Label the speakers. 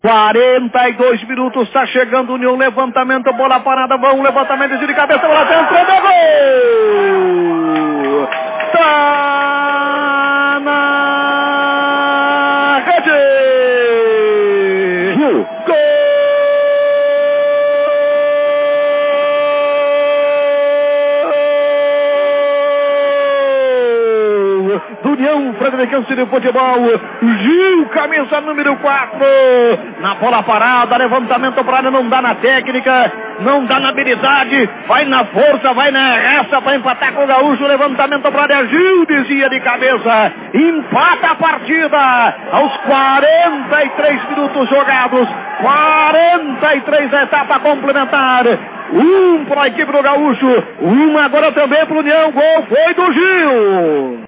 Speaker 1: 42 minutos, está chegando o União, levantamento, bola parada, vão, levantamento de cabeça, bola dentro, é gol! Tá na rede! Gol! Do União Frederiquense de Futebol, Gil, camisa número 4, na bola parada, levantamento para área, não dá na técnica, não dá na habilidade, vai na força, vai na raça para empatar com o Gaúcho, levantamento para área, Gil desvia de cabeça, empata a partida, aos 43 minutos jogados, 43 etapa complementar, para a equipe do Gaúcho, agora também para o União, gol foi do Gil.